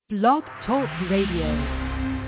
Blog Talk Radio.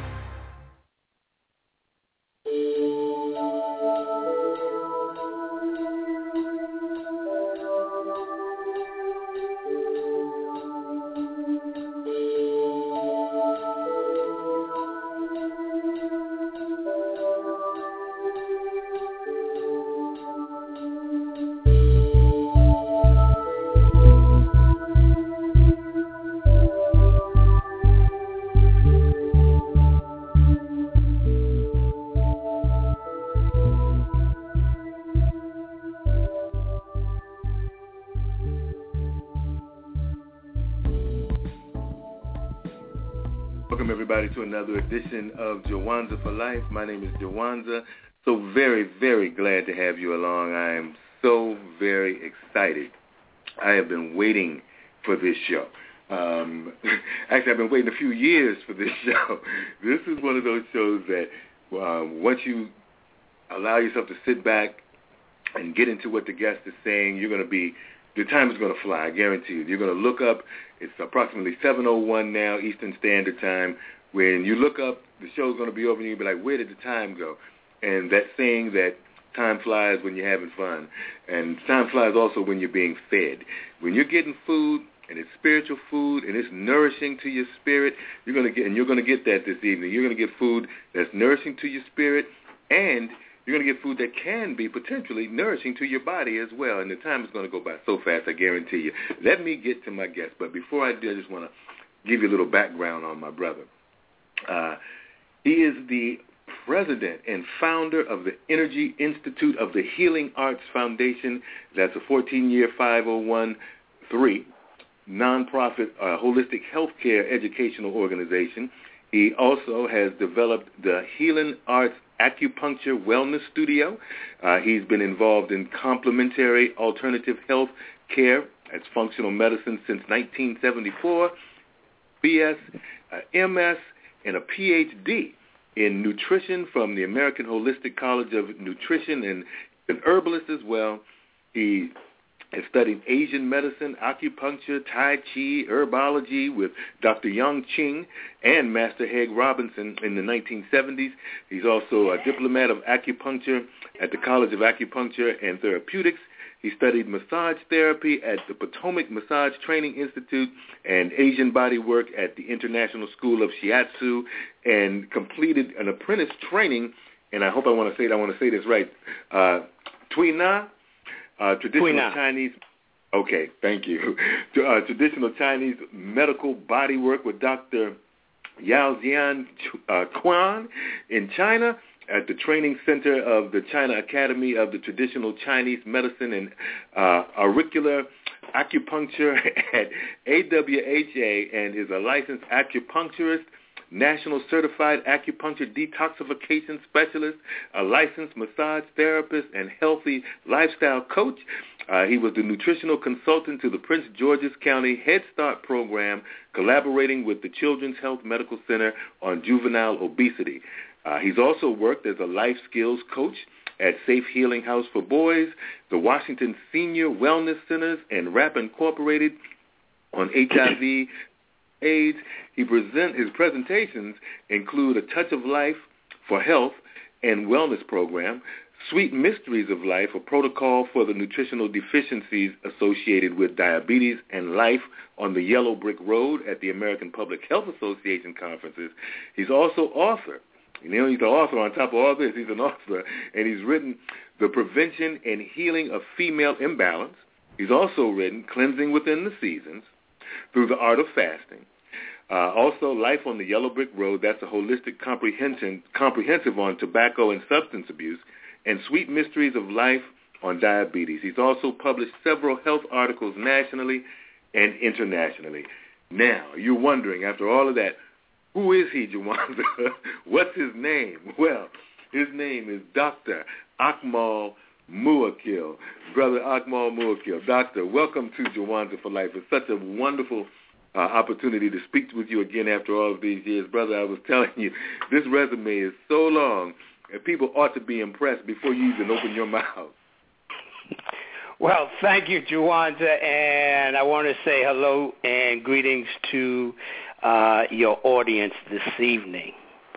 Welcome, everybody, to another edition of Jawanza for Life. My name is Jawanza. So very, very glad to have you along. I am so very excited. I have been waiting for this show. Actually, I've been waiting a few years for this show. This is one of those shows that once you allow yourself to sit back and get into what the guest is saying, the time is going to fly, I guarantee you. You're going to look up, it's approximately 7:01 now, Eastern Standard Time. When you look up, the show's going to be over and you'll be like, where did the time go? And that saying that time flies when you're having fun. And time flies also when you're being fed. When you're getting food, and it's spiritual food, and it's nourishing to your spirit, you're going to get that this evening. You're going to get food that's nourishing to your spirit, and you're going to get food that can be potentially nourishing to your body as well. And the time is going to go by so fast, I guarantee you. Let me get to my guest. But before I do, I just want to give you a little background on my brother. He is the president and founder of the Energy Institute of the Healing Arts Foundation. That's a 14-year 501(c)(3) nonprofit holistic healthcare educational organization. He also has developed the Healing Arts Acupuncture Wellness Studio. He's been involved in complementary alternative health care as functional medicine since 1974, BS, MS, and a PhD in nutrition from the American Holistic College of Nutrition, and an herbalist as well. He has studied Asian medicine, acupuncture, Tai Chi, herbology with Dr. Yang Ching and Master Haig Robinson in the 1970s. He's also a diplomat of acupuncture at the College of Acupuncture and Therapeutics. He studied massage therapy at the Potomac Massage Training Institute and Asian body work at the International School of Shiatsu, and completed an apprentice training, and I want to say this right, Tui Na, traditional Chinese. Okay, thank you. Traditional Chinese medical body work with Dr. Yao Jian Quan in China at the Training Center of the China Academy of the Traditional Chinese Medicine and Auricular Acupuncture at AWHA, and is a licensed acupuncturist, National Certified Acupuncture Detoxification Specialist, a licensed massage therapist, and healthy lifestyle coach. He was the nutritional consultant to the Prince George's County Head Start program, collaborating with the Children's Health Medical Center on juvenile obesity. He's also worked as a life skills coach at Safe Healing House for Boys, the Washington Senior Wellness Centers, and RAP Incorporated on HIV, AIDS. His presentations include A Touch of Life for Health and Wellness Program, Sweet Mysteries of Life, a protocol for the nutritional deficiencies associated with diabetes and life on the Yellow Brick Road at the American Public Health Association conferences. He's also author. He's an author on top of all this. He's an author, and he's written The Prevention and Healing of Female Imbalance. He's also written Cleansing Within the Seasons, Through the Art of Fasting. Also, Life on the Yellow Brick Road, that's a holistic comprehensive on tobacco and substance abuse, and Sweet Mysteries of Life on diabetes. He's also published several health articles nationally and internationally. Now, you're wondering, after all of that, who is he, Jawanza? What's his name? Well, his name is Dr. Akmal Muakil. Brother Akmal Muakil. Doctor, welcome to Jawanza for Life. It's such a wonderful opportunity to speak with you again after all of these years. Brother, I was telling you, this resume is so long, and people ought to be impressed before you even open your mouth. Well, thank you, Jawanza, and I want to say hello and greetings to your audience this evening.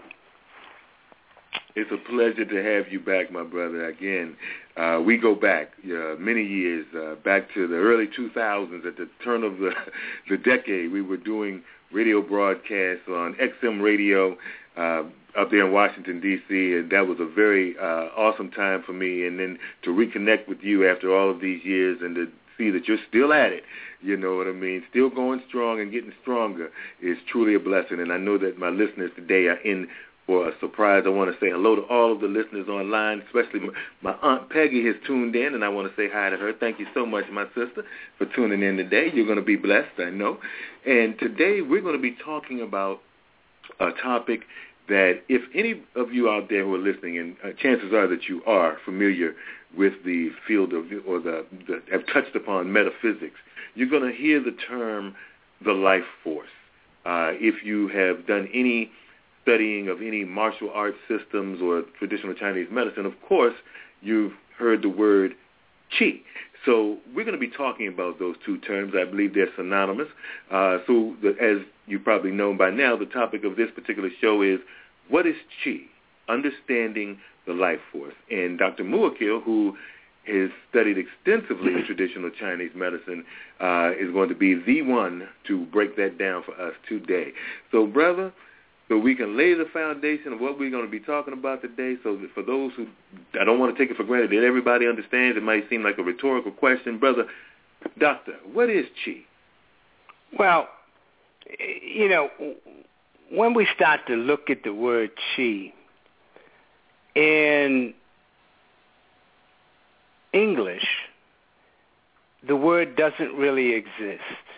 It's a pleasure to have you back, my brother. Again, we go back many years, back to the early 2000s. At the turn of the decade, we were doing radio broadcasts on XM radio up there in Washington, D.C., and that was a very awesome time for me. And then to reconnect with you after all of these years and to see that you're still at it, you know what I mean, still going strong and getting stronger is truly a blessing. And I know that my listeners today are in for a surprise. I want to say hello to all of the listeners online, especially my Aunt Peggy has tuned in, and I want to say hi to her. Thank you so much, my sister, for tuning in today. You're going to be blessed, I know. And today we're going to be talking about a topic that if any of you out there who are listening, and chances are that you are familiar with the field of, or have touched upon metaphysics, you're going to hear the term the life force. If you have done any studying of any martial arts systems or traditional Chinese medicine, of course, you've heard the word qi. So we're going to be talking about those two terms. I believe they're synonymous. As you probably know by now, the topic of this particular show is, what is qi? Understanding the life force. And Dr. Muakil, who has studied extensively in traditional Chinese medicine, is going to be the one to break that down for us today. So, brother, so we can lay the foundation of what we're going to be talking about today, so that for those who, I don't want to take it for granted that everybody understands, it might seem like a rhetorical question. Brother, doctor, what is qi? Well, you know, when we start to look at the word qi, in English, the word doesn't really exist.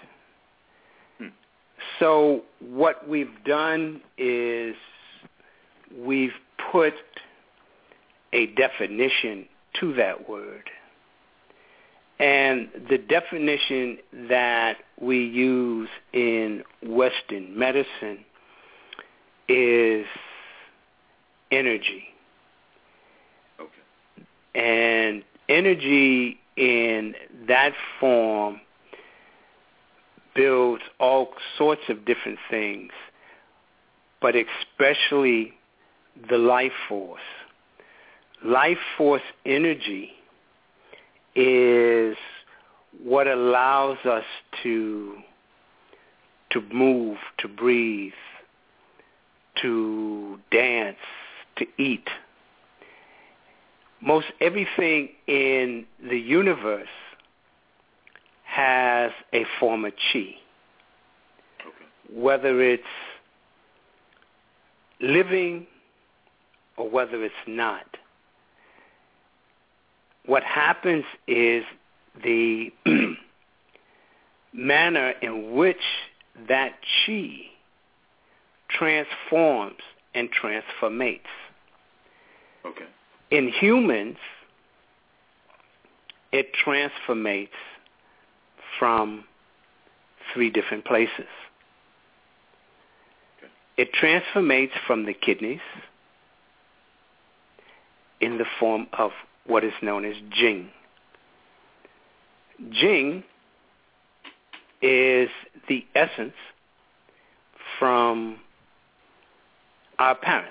So what we've done is we've put a definition to that word. And the definition that we use in Western medicine is energy. Okay. And energy in that form builds all sorts of different things, but especially the life force. Life force energy is what allows us to move, to breathe, to dance, to eat. Most everything in the universe has a form of qi. Okay. Whether it's living or whether it's not. What happens is the manner in which that qi transforms and transformates. Okay. In humans, it transformates from 3 different places. Okay. It transformates from the kidneys in the form of what is known as Jing. Jing is the essence from our parents.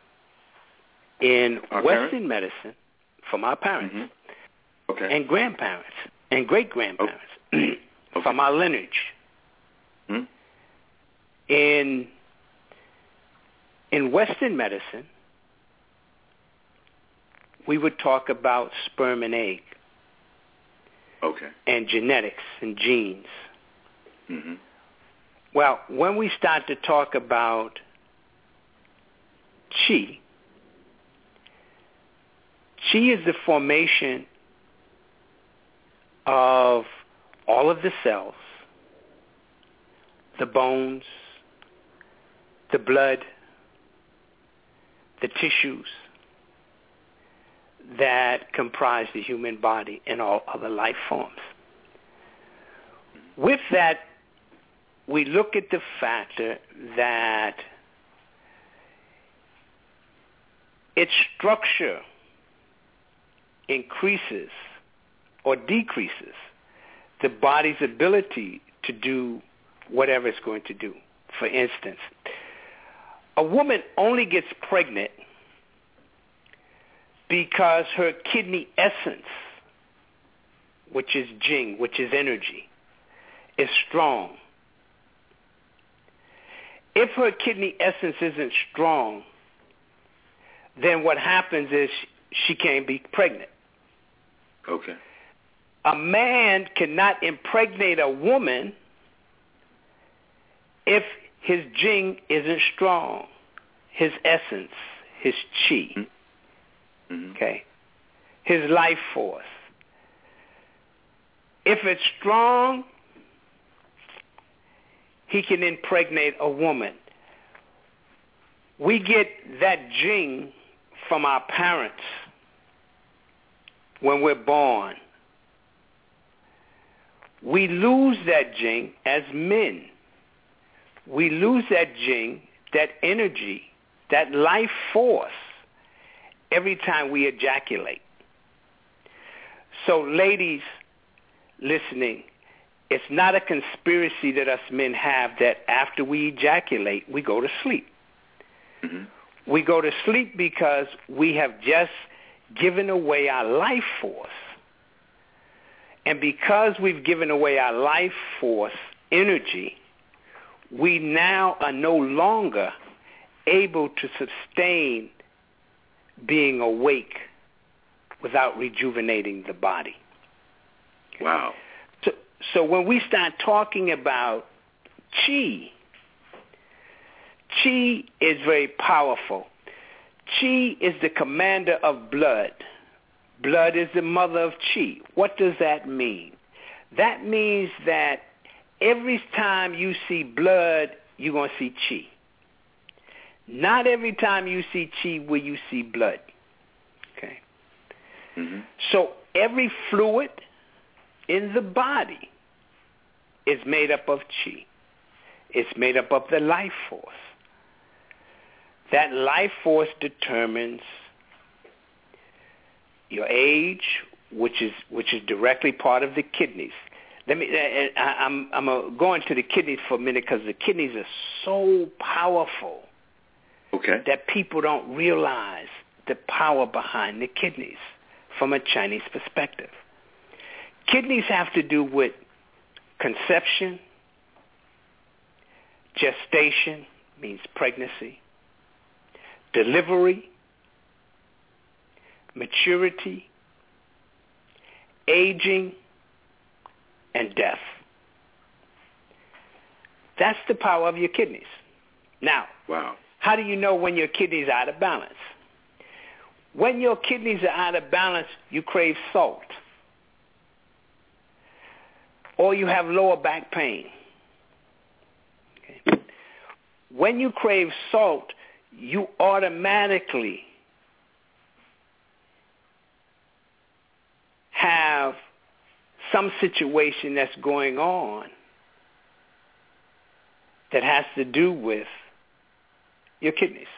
In Western medicine, from our parents, okay, and grandparents, and great-grandparents, okay, from our lineage. In Western medicine, we would talk about sperm and egg, okay, and genetics and genes. Well, when we start to talk about qi, qi is the formation of all of the cells, the bones, the blood, the tissues that comprise the human body and all other life forms. With that, we look at the factor that its structure increases or decreases the body's ability to do whatever it's going to do. For instance, a woman only gets pregnant because her kidney essence, which is Jing, which is energy, is strong. If her kidney essence isn't strong, then what happens is she can't be pregnant. Okay. A man cannot impregnate a woman if his Jing isn't strong, his essence, his chi, okay, his life force. If it's strong, he can impregnate a woman. We get that Jing from our parents when we're born. We lose that Jing as men. We lose that Jing, that energy, that life force every time we ejaculate. So ladies listening, it's not a conspiracy that us men have that after we ejaculate, we go to sleep. We go to sleep because we have just given away our life force. And because we've given away our life force energy, we now are no longer able to sustain being awake without rejuvenating the body. Wow. So when we start talking about chi, chi is very powerful. Chi is the commander of blood. Blood is the mother of chi. What does that mean? That means that every time you see blood, you're going to see chi. Not every time you see chi will you see blood. Okay. So every fluid in the body is made up of chi. It's made up of the life force. That life force determines your age, which is directly part of the kidneys. I'm going to the kidneys for a minute because the kidneys are so powerful that people don't realize the power behind the kidneys from a Chinese perspective. Kidneys have to do with conception, gestation, means pregnancy, delivery, maturity, aging, and death. That's the power of your kidneys. Now, how do you know when your kidneys are out of balance? When your kidneys are out of balance, you crave salt. Or you have lower back pain. Okay. When you crave salt, you automatically have some situation that's going on that has to do with your kidneys.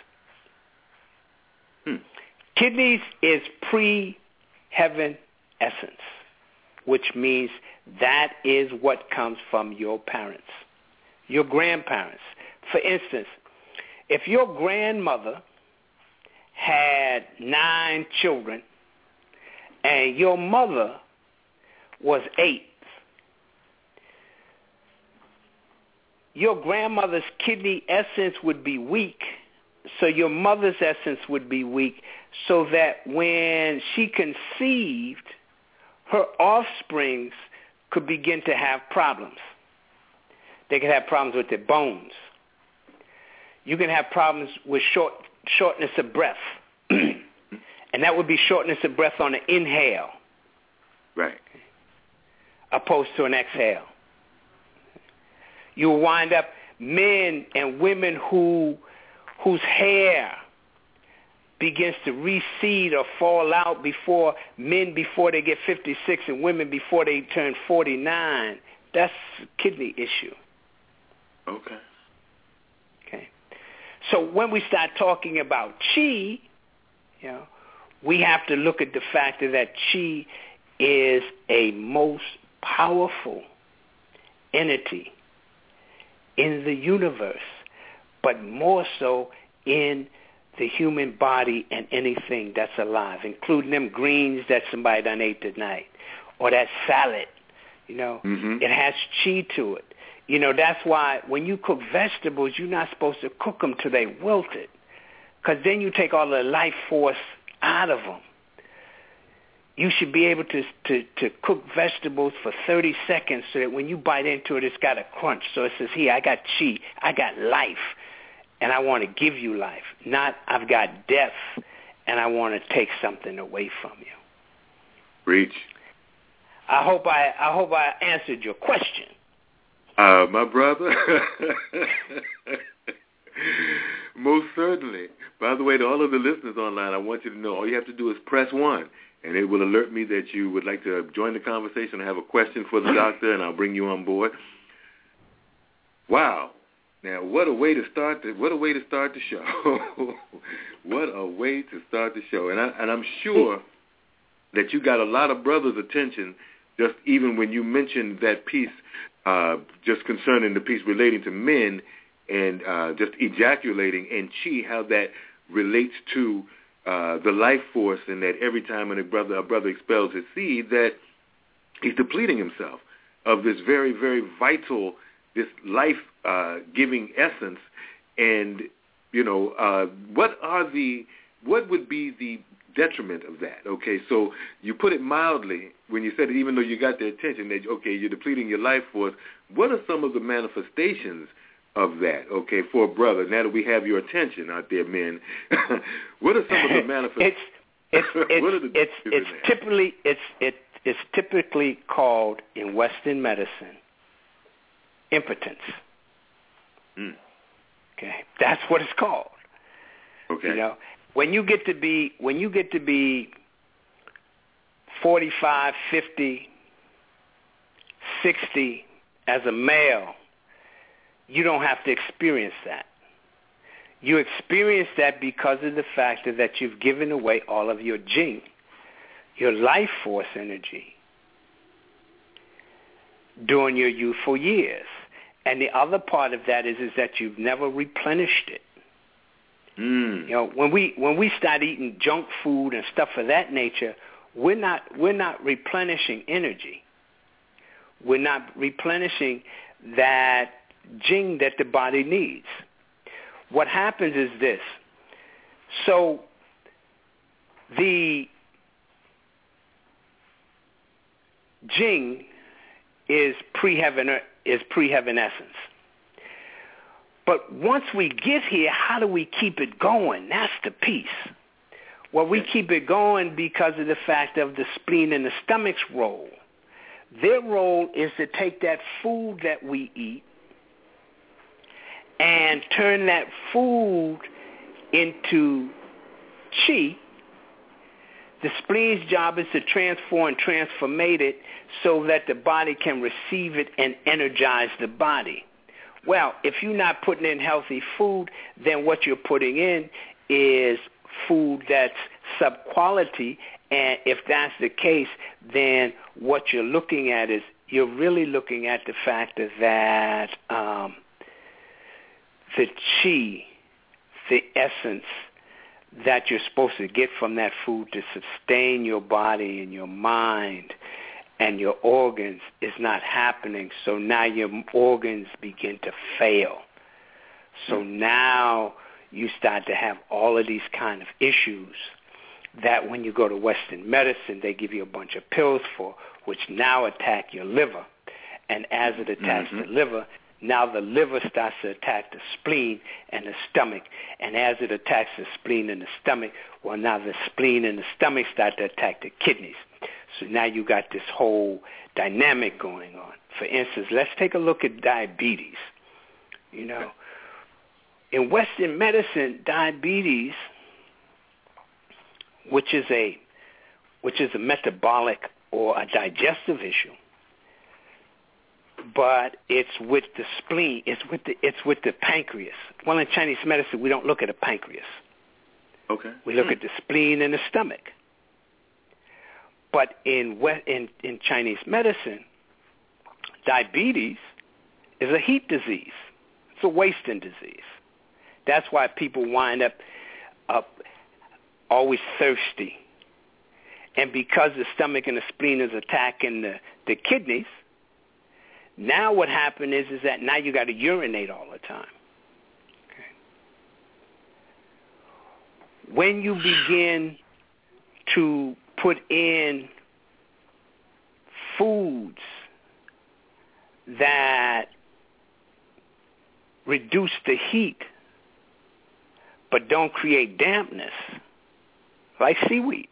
Kidneys is pre-heaven essence, which means that is what comes from your parents, your grandparents. For instance, if your grandmother had 9 children and your mother was 8, your grandmother's kidney essence would be weak, so your mother's essence would be weak, so that when she conceived, her offsprings could begin to have problems. They could have problems with their bones. You can have problems with shortness of breath. And that would be shortness of breath on an inhale. Right. Opposed to an exhale. You'll wind up men and women whose hair begins to recede or fall out before they get 56 and women before they turn 49. That's a kidney issue. Okay. So when we start talking about chi, we have to look at the fact that chi is a most powerful entity in the universe, but more so in the human body and anything that's alive, including them greens that somebody done ate tonight, or that salad. It has chi to it. That's why when you cook vegetables, you're not supposed to cook them till they wilted, because then you take all the life force out of them. You should be able to cook vegetables for 30 seconds so that when you bite into it, it's got a crunch. So it says, here, I got chi, I got life, and I want to give you life. Not, I've got death, and I want to take something away from you. Preach. I hope I answered your question. My brother. Most certainly. By the way, to all of the listeners online, I want you to know all you have to do is press 1, and it will alert me that you would like to join the conversation or have a question for the doctor, and I'll bring you on board. Wow. Now, what a way to start the show. What a way to start the show. And I'm sure that you got a lot of brothers' attention just even when you mentioned that piece just concerning the piece relating to men and just ejaculating and chi, how that relates to the life force, and that every time a brother expels his seed, that he's depleting himself of this very, very vital, this life-giving essence. And, what would be the detriment of that? Okay, so you put it mildly when you said it, even though you got the attention that, okay, you're depleting your life force. What are some of the manifestations of that, okay, for a brother? Now that we have your attention out there, men, what are some of the manifestations? It's typically called in Western medicine impotence. Okay, that's what it's called. Okay. When you get to be 45, 50, 60 as a male, you don't have to experience that. You experience that because of the fact that you've given away all of your jing, your life force energy, during your youthful years. And the other part of that is that you've never replenished it. When we start eating junk food and stuff of that nature, we're not replenishing energy. We're not replenishing that jing that the body needs. What happens is this. So the jing is pre-heaven essence. But once we get here, how do we keep it going? That's the piece. Well, we keep it going because of the fact of the spleen and the stomach's role. Their role is to take that food that we eat and turn that food into chi. The spleen's job is to transform and transformate it so that the body can receive it and energize the body. Well, if you're not putting in healthy food, then what you're putting in is food that's sub-quality, and if that's the case, then what you're looking at is you're really looking at the fact that the chi, the essence that you're supposed to get from that food to sustain your body and your mind and your organs is not happening. So now your organs begin to fail. So now you start to have all of these kind of issues that when you go to Western medicine, they give you a bunch of pills for, which now attack your liver. And as it attacks the liver, now the liver starts to attack the spleen and the stomach. And as it attacks the spleen and the stomach, well, now the spleen and the stomach start to attack the kidneys. So now you got this whole dynamic going on. For instance, let's take a look at diabetes. In Western medicine, diabetes, which is a metabolic or a digestive issue, but it's with the spleen, it's with the pancreas. Well, in Chinese medicine, we don't look at the pancreas. Okay. We look at the spleen and the stomach. But in Chinese medicine, diabetes is a heat disease. It's a wasting disease. That's why people wind up always thirsty. And because the stomach and the spleen is attacking the kidneys, now what happened is that now you got to urinate all the time. Okay. When you begin to put in foods that reduce the heat but don't create dampness, like seaweed,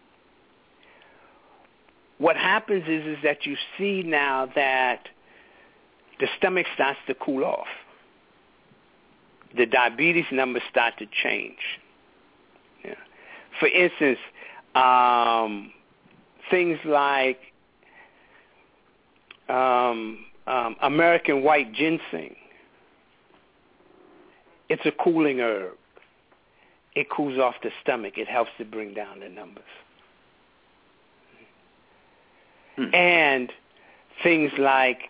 what happens is that you see now that the stomach starts to cool off. The diabetes numbers start to change. Yeah. For instance, things like American white ginseng. It's a cooling herb. It cools off the stomach. It helps to bring down the numbers. And things like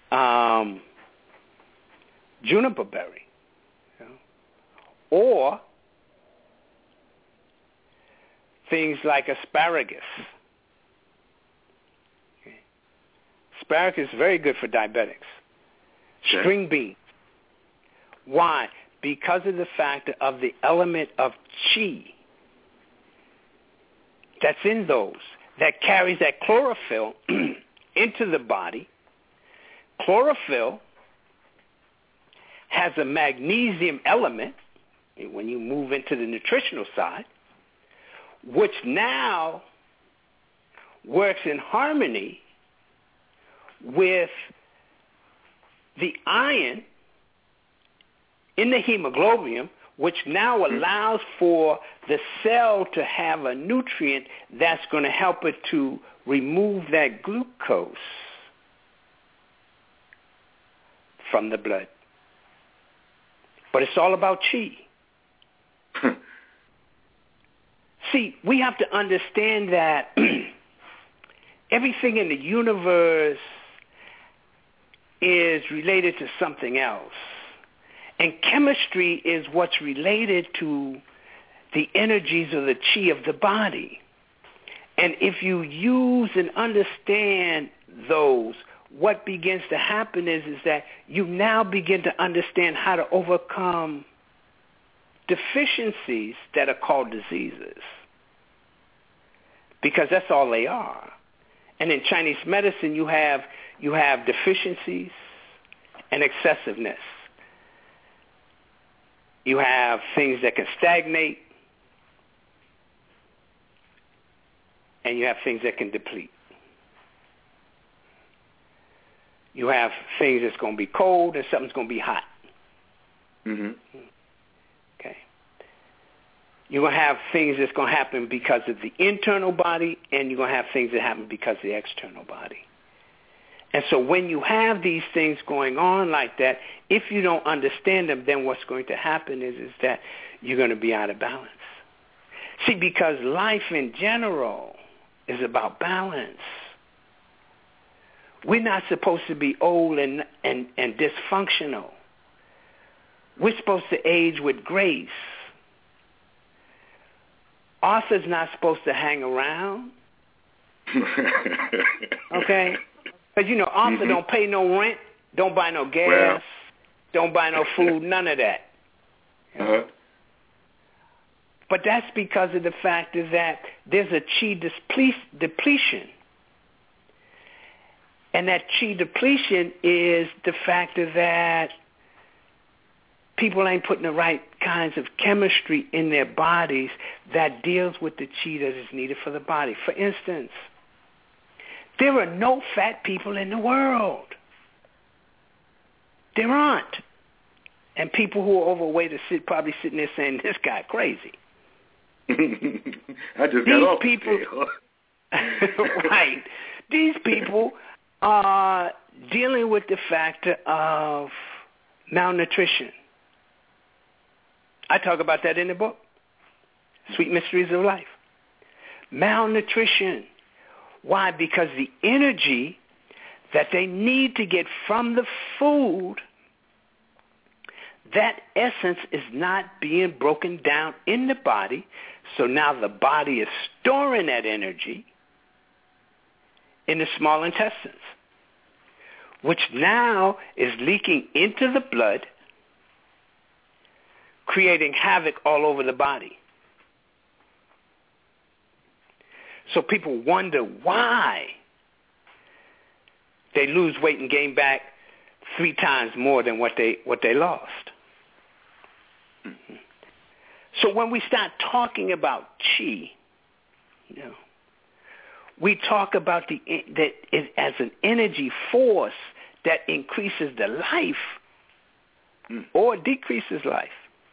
juniper berry, you know, or things like asparagus. Okay. Asparagus is very good for diabetics. Okay. String beans. Why? Because of the fact of the element of chi that's in those, that carries that chlorophyll into the body. Chlorophyll has a magnesium element, when you move into the nutritional side, which now works in harmony with the iron in the hemoglobin, which now allows for the cell to have a nutrient that's going to help it to remove that glucose from the blood. But it's all about chi. See, we have to understand that everything in the universe is related to something else. And chemistry is what's related to the energies of the chi of the body. And if you use and understand those, what begins to happen is that you now begin to understand how to overcome deficiencies that are called diseases. Because that's all they are. And in Chinese medicine, you have deficiencies and excessiveness. You have things that can stagnate, and you have things that can deplete. You have things that's going to be cold and something's going to be hot. Mm-hmm. Okay. You're going to have things that's going to happen because of the internal body, and you're going to have things that happen because of the external body. And so when you have these things going on like that, if you don't understand them, then what's going to happen is that you're going to be out of balance. See, because life in general is about balance. We're not supposed to be old and dysfunctional. We're supposed to age with grace. Arthur's not supposed to hang around. Okay? Because, Arthur don't pay no rent, don't buy no gas, don't buy no food, none of that. Uh-huh. But that's because of the fact is that there's a chi depletion. And that chi depletion is the fact of that people ain't putting the right kinds of chemistry in their bodies that deals with the chi that is needed for the body. For instance, there are no fat people in the world. There aren't. And people who are overweight are probably sitting there saying, this guy crazy. I just got off people, right. These people are dealing with the factor of malnutrition. I talk about that in the book, Sweet Mysteries of Life. Malnutrition. Why? Because the energy that they need to get from the food that essence is not being broken down in the body. So now the body is storing that energy in the small intestines, which now is leaking into the blood, creating havoc all over the body. So people wonder why they lose weight and gain back 3 times more than what they lost. Mm-hmm. So when we start talking about chi, we talk about that it as an energy force that increases the life or decreases life.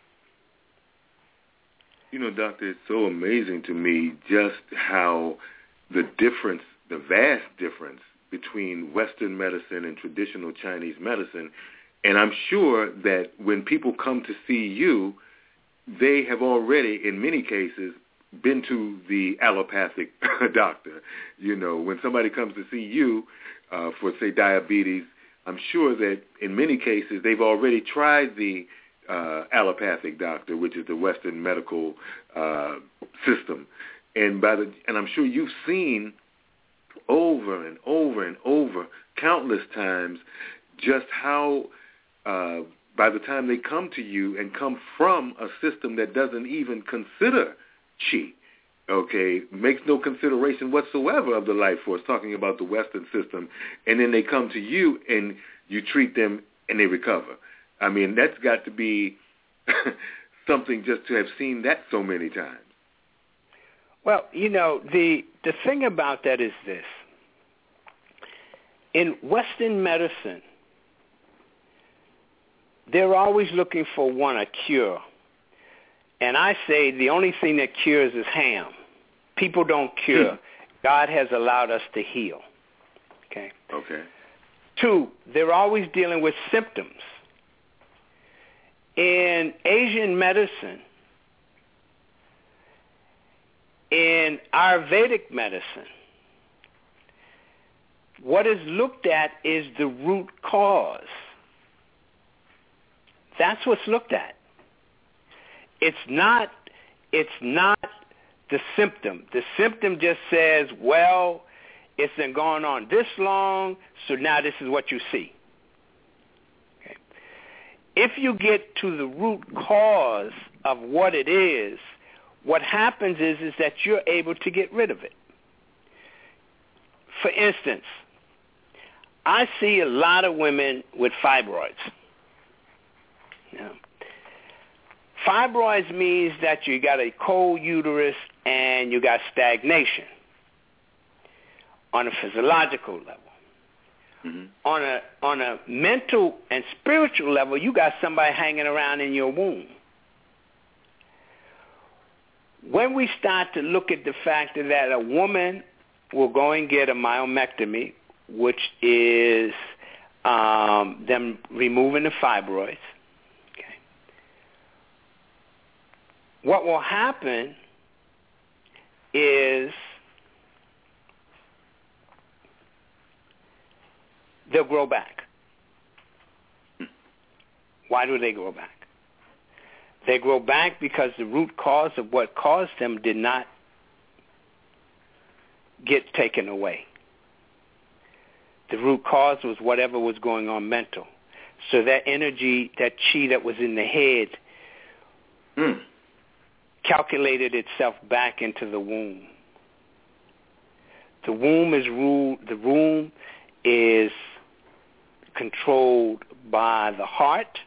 Doctor, it's so amazing to me just how the vast difference between Western medicine and traditional Chinese medicine. And I'm sure that when people come to see you, they have already, in many cases, been to the allopathic doctor. When somebody comes to see you for, say, diabetes, I'm sure that in many cases they've already tried the allopathic doctor, which is the Western medical system. And I'm sure you've seen over and over and over countless times just how by the time they come to you and come from a system that doesn't even consider chi, makes no consideration whatsoever of the life force, talking about the Western system, and then they come to you and you treat them and they recover. I mean, that's got to be something just to have seen that so many times. Well, the thing about that is this. In Western medicine, they're always looking for a cure. And I say the only thing that cures is ham. People don't cure. God has allowed us to heal. Okay. 2, they're always dealing with symptoms. In Asian medicine, in Ayurvedic medicine, what is looked at is the root cause. That's what's looked at. It's not the symptom. The symptom just says, well, it's been going on this long, so now this is what you see. Okay. If you get to the root cause of what it is, what happens is that you're able to get rid of it. For instance, I see a lot of women with fibroids. Fibroids means that you got a cold uterus and you got stagnation on a physiological level. Mm-hmm. On a mental and spiritual level, you got somebody hanging around in your womb. When we start to look at the fact that a woman will go and get a myomectomy, which is them removing the fibroids, what will happen is they'll grow back. Why do they grow back? They grow back because the root cause of what caused them did not get taken away. The root cause was whatever was going on mental. So that energy, that chi that was in the head, calculated itself back into the womb. The womb is controlled by the heart.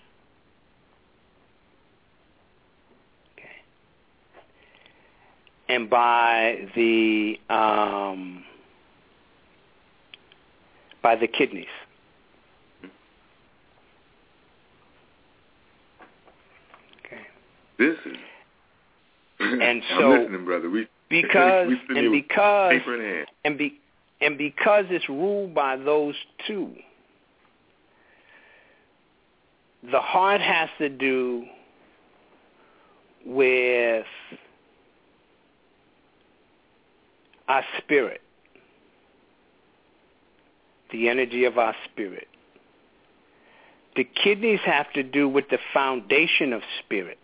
Okay. And by the kidneys. Okay. This is and so I'm listening, brother. because it's ruled by those two, the heart has to do with our spirit, the energy of our spirit. The kidneys have to do with the foundation of spirit.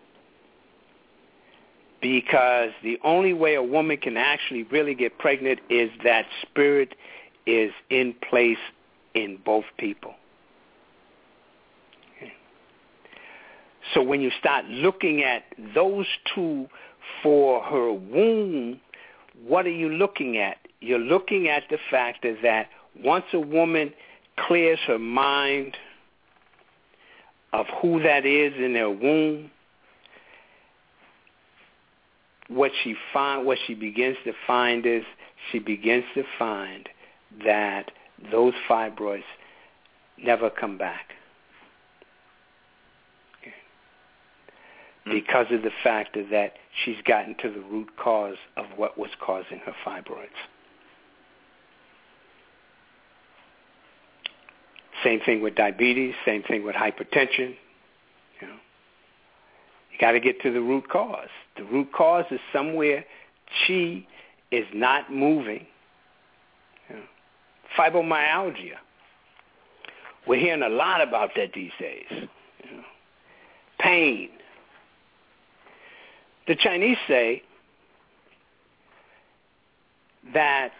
Because the only way a woman can actually really get pregnant is that spirit is in place in both people. Okay. So when you start looking at those two for her womb, what are you looking at? You're looking at the fact that once a woman clears her mind of who that is in their womb, what she begins to find is she begins to find that those fibroids never come back. Okay. Because of the fact that she's gotten to the root cause of what was causing her fibroids. Same thing with diabetes, same thing with hypertension. You know, you got to get to the root cause. The root cause is somewhere chi is not moving. You know, fibromyalgia. We're hearing a lot about that these days. You know, pain. The Chinese say that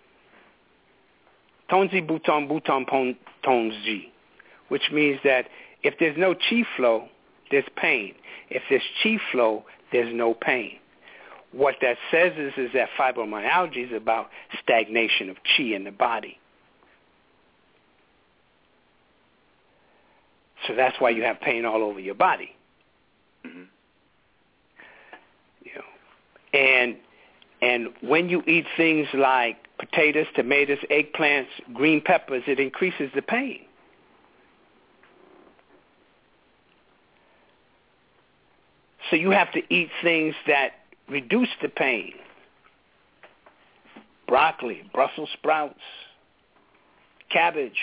Tonzi Buton Buton Tonzi, which means that if there's no chi flow, there's pain. If there's chi flow, there's no pain. What that says is that fibromyalgia is about stagnation of chi in the body. So that's why you have pain all over your body. Mm-hmm. You know, and when you eat things like potatoes, tomatoes, eggplants, green peppers, it increases the pain. So you have to eat things that reduce the pain. Broccoli, Brussels sprouts, cabbage.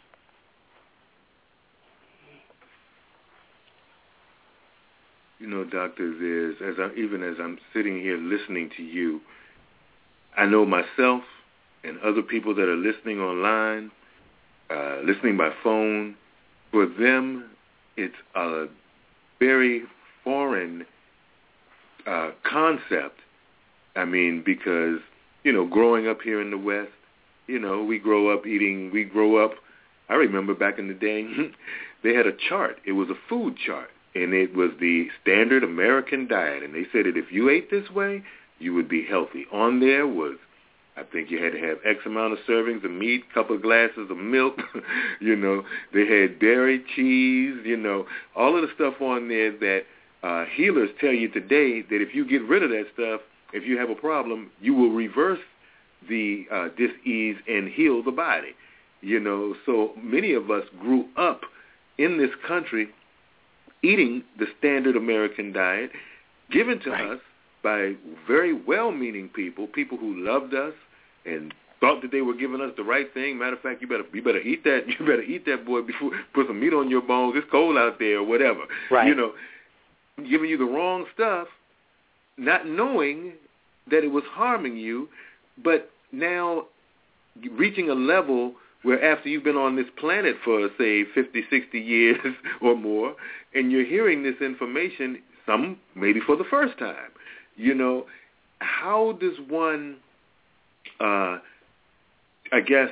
You know, doctors, even as I'm sitting here listening to you, I know myself and other people that are listening online, listening by phone, for them it's a very foreign concept. I mean, because, you know, growing up here in the West, you know, we grow up, I remember back in the day, they had a chart. It was a food chart, and it was the standard American diet, and they said that if you ate this way, you would be healthy. On there was, I think you had to have X amount of servings of meat, couple of glasses of milk, you know. They had dairy, cheese, you know, all of the stuff on there that healers tell you today that if you get rid of that stuff, if you have a problem, you will reverse the dis-ease and heal the body. You know, so many of us grew up in this country eating the standard American diet given to us by very well-meaning people who loved us and thought that they were giving us the right thing. Matter of fact, you better eat that. You better eat that, boy, before put some meat on your bones. It's cold out there, or whatever. Right. You know, giving you the wrong stuff, not knowing that it was harming you, but now reaching a level where after you've been on this planet for, say, 50, 60 years or more, and you're hearing this information, some maybe for the first time, you know, how does one, I guess,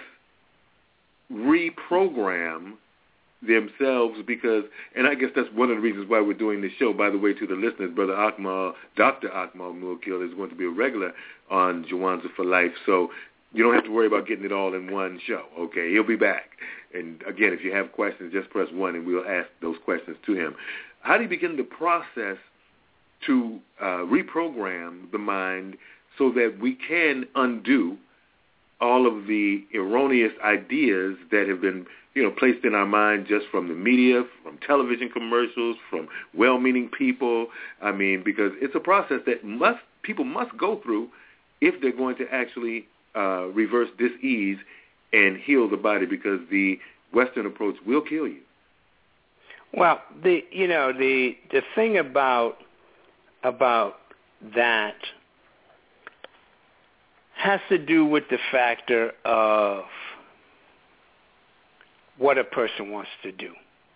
reprogram themselves? Because, and I guess that's one of the reasons why we're doing this show. By the way, to the listeners, Brother Akmal, Dr. Akmal Mulkil is going to be a regular on Jawanza for Life, so you don't have to worry about getting it all in one show, okay? He'll be back. And, again, if you have questions, just press 1 and we'll ask those questions to him. How do you begin the process to reprogram the mind so that we can undo all of the erroneous ideas that have been, you know, placed in our mind just from the media, from television commercials, from well-meaning people? I mean, because it's a process that people must go through if they're going to actually reverse dis-ease and heal the body, because the Western approach will kill you. Well, the thing about that has to do with the factor of what a person wants to do.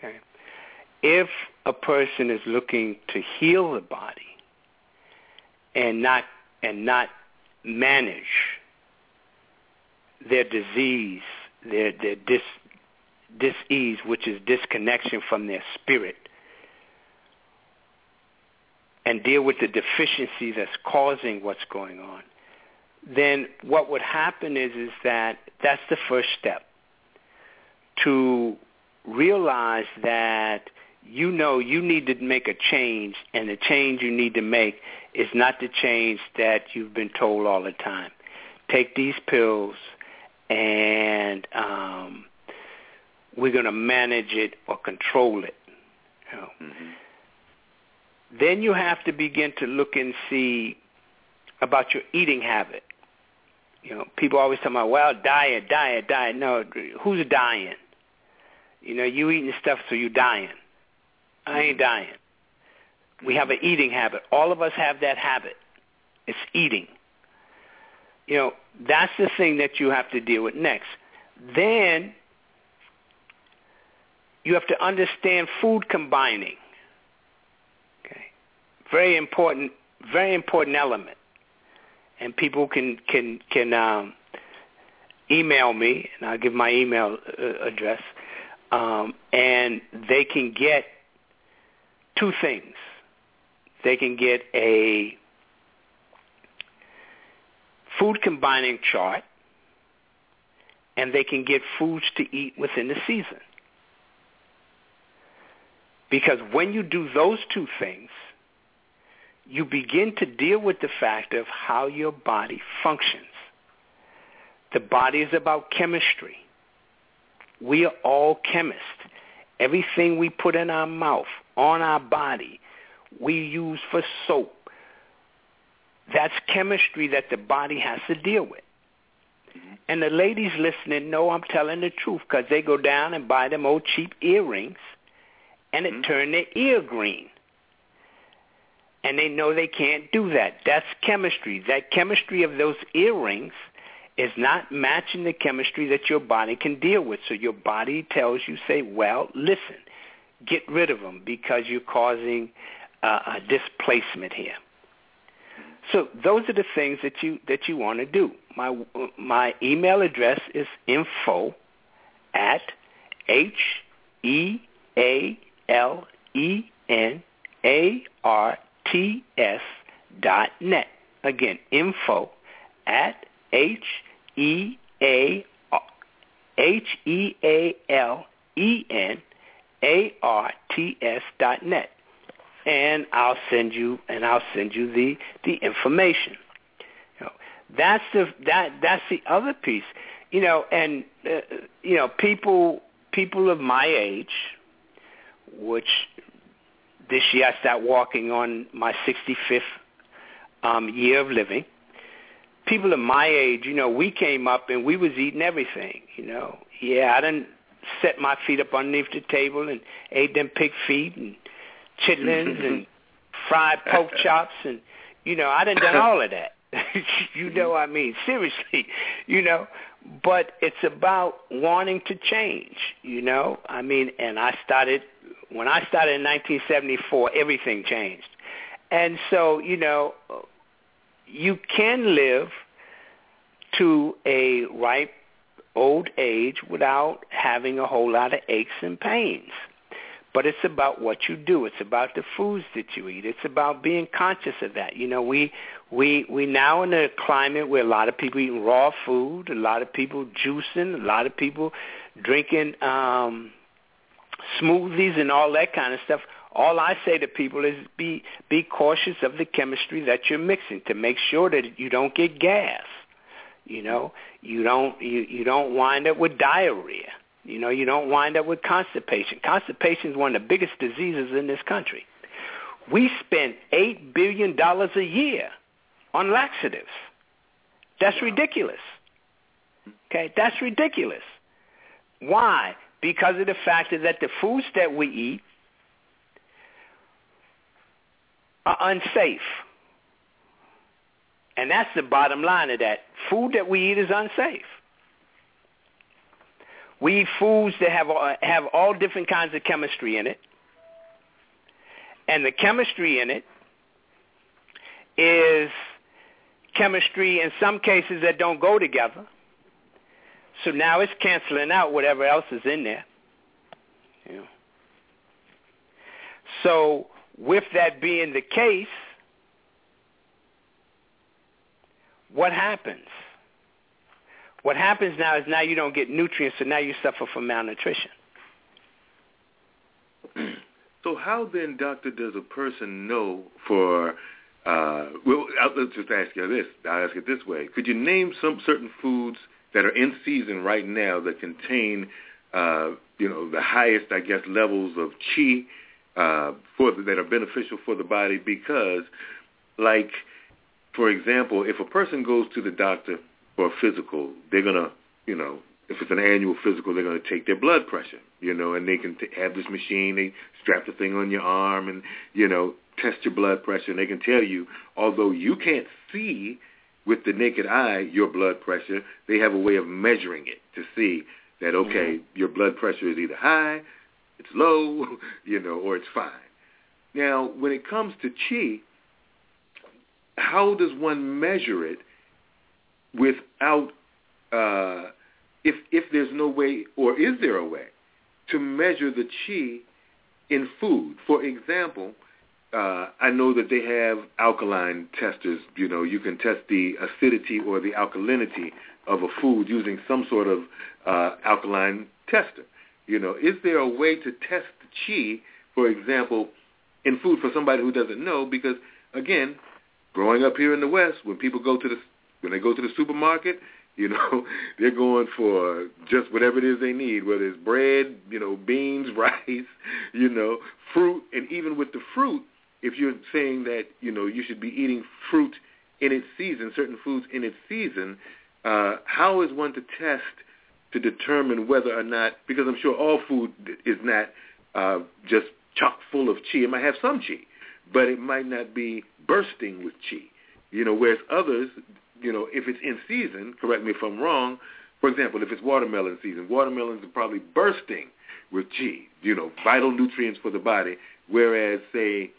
Okay. If a person is looking to heal the body and not manage their disease, their dis-ease, which is disconnection from their spirit, and deal with the deficiency that's causing what's going on, then what would happen is that that's the first step, to realize that you need to make a change, and the change you need to make is not the change that you've been told all the time. Take these pills, and we're going to manage it or control it. You know. Mm-hmm. Then you have to begin to look and see about your eating habit. You know, people always talk about, well, diet. No, who's dying? You know, you eating stuff, so you dying. I ain't dying. We have an eating habit. All of us have that habit. It's eating. You know, that's the thing that you have to deal with next. Then you have to understand food combining. Okay, very important element. And people can email me, and I'll give my email address, and they can get two things. They can get a food combining chart, and they can get foods to eat within the season. Because when you do those two things, you begin to deal with the fact of how your body functions. The body is about chemistry. We are all chemists. Everything we put in our mouth, on our body, we use for soap. That's chemistry that the body has to deal with. Mm-hmm. And the ladies listening know I'm telling the truth, because they go down and buy them old cheap earrings, and it turn their ear green. And they know they can't do that. That's chemistry. That chemistry of those earrings is not matching the chemistry that your body can deal with. So your body tells you, say, well, listen, get rid of them, because you're causing a displacement here. So those are the things that you want to do. My email address is info@healenarts.net. Again, info@healenarts.net. And I'll send you the information. You know, that's the other piece. You know, and you know, people of my age, which this year I start walking on my 65th year of living. People of my age, you know, we came up and we was eating everything. You know, yeah, I done set my feet up underneath the table and ate them pig feet and chitlins and fried pork chops, and you know, I done all of that. You know, I mean, seriously, you know. But it's about wanting to change. You know, I mean, and when I started in 1974, everything changed, and so you know, you can live to a ripe old age without having a whole lot of aches and pains. But it's about what you do. It's about the foods that you eat. It's about being conscious of that. You know, we now in a climate where a lot of people eating raw food, a lot of people juicing, a lot of people drinking smoothies and all that kind of stuff. All I say to people is be cautious of the chemistry that you're mixing, to make sure that you don't get gas. You know, you don't wind up with diarrhea. You know, you don't wind up with constipation. Constipation is one of the biggest diseases in this country. We spend $8 billion a year on laxatives. That's ridiculous. Okay, that's ridiculous. Why? Because of the fact that the foods that we eat are unsafe. And that's the bottom line of that. Food that we eat is unsafe. We eat foods that have all different kinds of chemistry in it. And the chemistry in it is chemistry in some cases that don't go together. So now it's canceling out whatever else is in there. You know. So with that being the case, what happens? What happens now is now you don't get nutrients, so now you suffer from malnutrition. So how then, doctor, does a person know for, well, let's just ask you this. I'll ask it this way. Could you name some certain foods that are in season right now that contain, the highest, I guess, levels of chi that are beneficial for the body? Because, like, for example, if a person goes to the doctor for a physical, they're going to, if it's an annual physical, they're going to take their blood pressure, and they can have this machine, they strap the thing on your arm and, test your blood pressure, and they can tell you, although you can't see with the naked eye your blood pressure, they have a way of measuring it to see that, okay, your blood pressure is either high, it's low, or it's fine. Now, when it comes to chi, how does one measure it without, if there's no way, or is there a way, to measure the chi in food? For example, I know that they have alkaline testers. You can test the acidity or the alkalinity of a food using some sort of alkaline tester. Is there a way to test the chi, for example, in food for somebody who doesn't know? Because, again, growing up here in the West, when they go to the supermarket, they're going for just whatever it is they need, whether it's bread, beans, rice, fruit. And even with the fruit, if you're saying that, you should be eating fruit in its season, certain foods in its season, how is one to test to determine whether or not, because I'm sure all food is not just chock full of chi. It might have some chi, but it might not be bursting with chi. Whereas others, if it's in season, correct me if I'm wrong, for example, if it's watermelon season, watermelons are probably bursting with chi, vital nutrients for the body, whereas, say,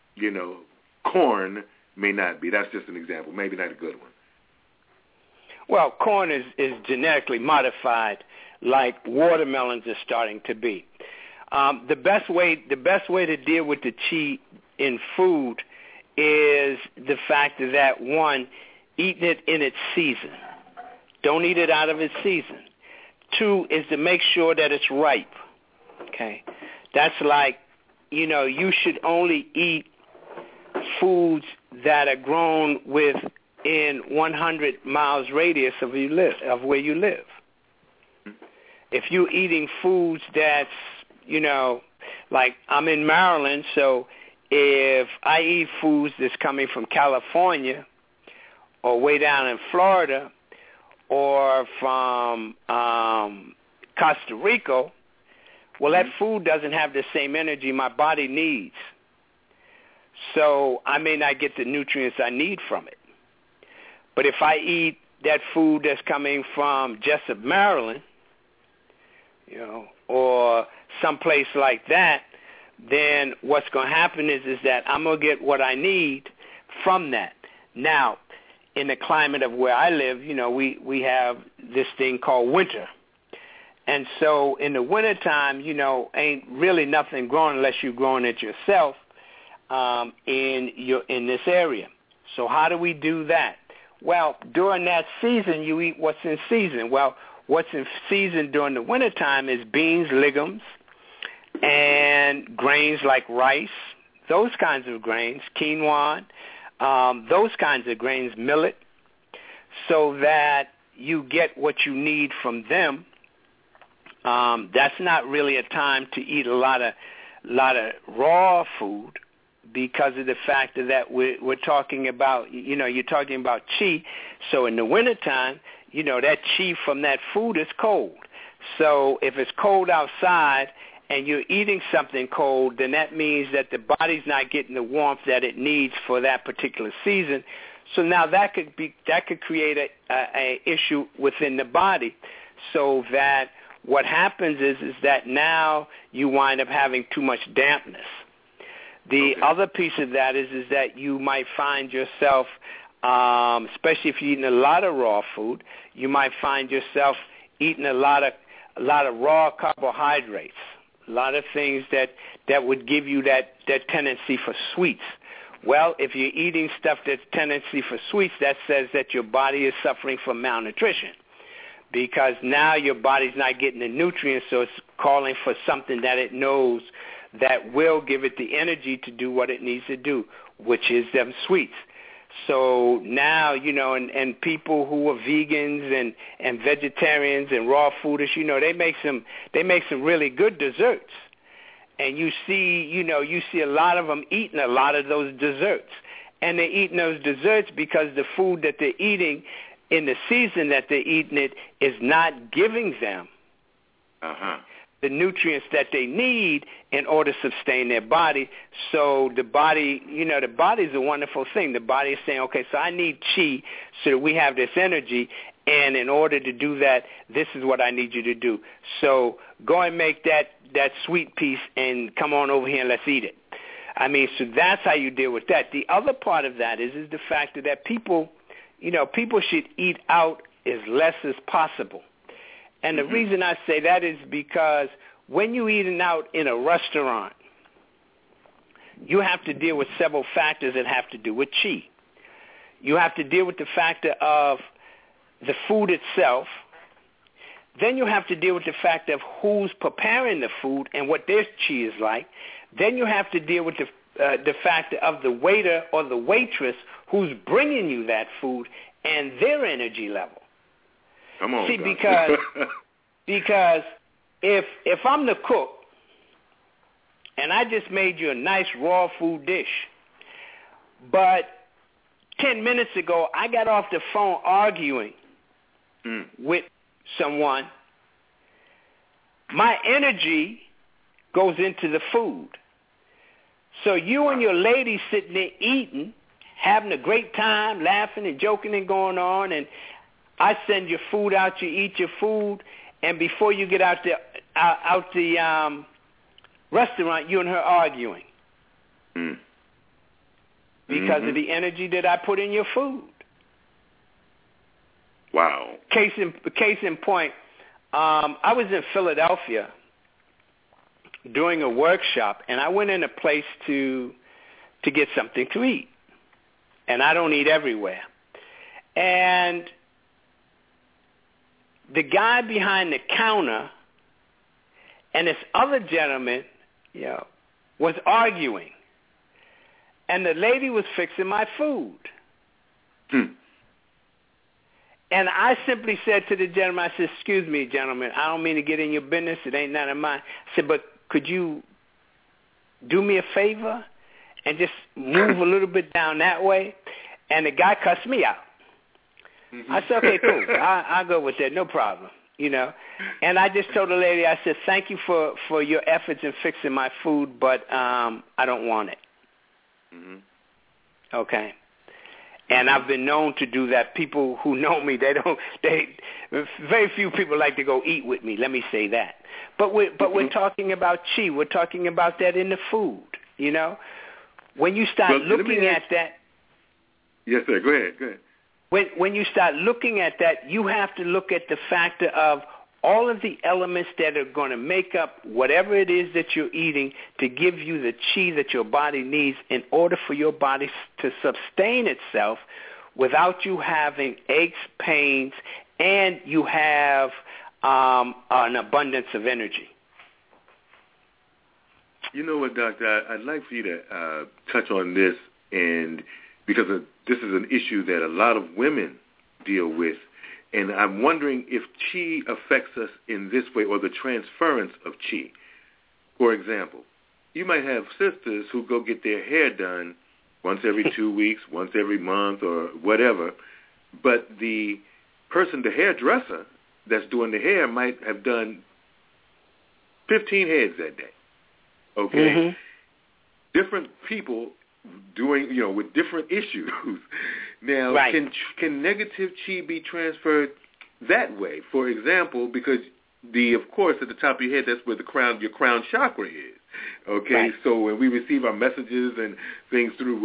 corn may not be. That's just an example, maybe not a good one. Well, corn is genetically modified like watermelons are starting to be. The best way to deal with the chi in food is the fact that, one, eating it in its season. Don't eat it out of its season. Two is to make sure that it's ripe. Okay? That's like, you should only eat foods that are grown within 100 miles radius of where you live. If you're eating foods that's, like I'm in Maryland, so if I eat foods that's coming from California or way down in Florida or from Costa Rica, well, that food doesn't have the same energy my body needs. So I may not get the nutrients I need from it. But if I eat that food that's coming from Jessup, Maryland, or someplace like that, then what's going to happen is that I'm going to get what I need from that. Now, in the climate of where I live, we have this thing called winter. And so in the wintertime, ain't really nothing growing unless you're growing it yourself in this area. So how do we do that? Well, during that season, you eat what's in season. Well, what's in season during the wintertime is beans, legumes, and grains like rice, those kinds of grains, quinoa, those kinds of grains, millet, so that you get what you need from them. That's not really a time to eat a lot of raw food because of the fact that we're talking about, you're talking about chi. So in the wintertime, that chi from that food is cold. So if it's cold outside and you're eating something cold, then that means that the body's not getting the warmth that it needs for that particular season. So now that could create a issue within the body, so that what happens is that now you wind up having too much dampness. The other piece of that is that you might find yourself, especially if you're eating a lot of raw food, you might find yourself eating a lot of raw carbohydrates, a lot of things that would give you that tendency for sweets. Well, if you're eating stuff that's tendency for sweets, that says that your body is suffering from malnutrition, because now your body's not getting the nutrients, so it's calling for something that it knows that will give it the energy to do what it needs to do, which is them sweets. So now, and people who are vegans and vegetarians and raw foodish, they make some really good desserts. And you see a lot of them eating a lot of those desserts. And they're eating those desserts because the food that they're eating in the season that they're eating it is not giving them the nutrients that they need in order to sustain their body. So the body, the body's a wonderful thing. The body is saying, okay, so I need chi so that we have this energy, and in order to do that, this is what I need you to do. So go and make that sweet piece and come on over here and let's eat it. I mean, so that's how you deal with that. The other part of that is the fact that people should eat out as less as possible. And the reason I say that is because when you're eating out in a restaurant, you have to deal with several factors that have to do with chi. You have to deal with the factor of the food itself. Then you have to deal with the fact of who's preparing the food and what their chi is like. Then you have to deal with the factor of the waiter or the waitress who's bringing you that food and their energy level. Come on, see, because if I'm the cook and I just made you a nice raw food dish, but 10 minutes ago I got off the phone arguing with someone, my energy goes into the food. So you and your lady sitting there eating, having a great time, laughing and joking and going on, and I send your food out, you eat your food, and before you get out the restaurant, you and her arguing because of the energy that I put in your food. Wow. Case in point, I was in Philadelphia doing a workshop, and I went in a place to get something to eat, and I don't eat everywhere. And the guy behind the counter and this other gentleman, was arguing. And the lady was fixing my food. And I simply said to the gentleman, I said, excuse me, gentlemen, I don't mean to get in your business. It ain't none of mine. I said, but could you do me a favor and just move a little bit down that way? And the guy cussed me out. I said, okay, cool. I'll go with that. No problem, And I just told the lady, I said, thank you for your efforts in fixing my food, but I don't want it. Okay. And I've been known to do that. People who know me, very few people like to go eat with me. Let me say that. But we're talking about chi. We're talking about that in the food. When you start looking at that. Yes, sir. Go ahead. When you start looking at that, you have to look at the factor of all of the elements that are going to make up whatever it is that you're eating to give you the chi that your body needs in order for your body to sustain itself without you having aches, pains, and you have an abundance of energy. You know what, Doctor? I'd like for you to touch on this, and because this is an issue that a lot of women deal with. And I'm wondering if chi affects us in this way, or the transference of chi. For example, you might have sisters who go get their hair done once every 2 weeks, once every month, or whatever. But the hairdresser that's doing the hair might have done 15 heads that day. Okay? Different people doing, with different issues. Now, can negative chi be transferred that way? For example, because of course, at the top of your head, that's where your crown chakra is. Okay, right. So when we receive our messages and things through,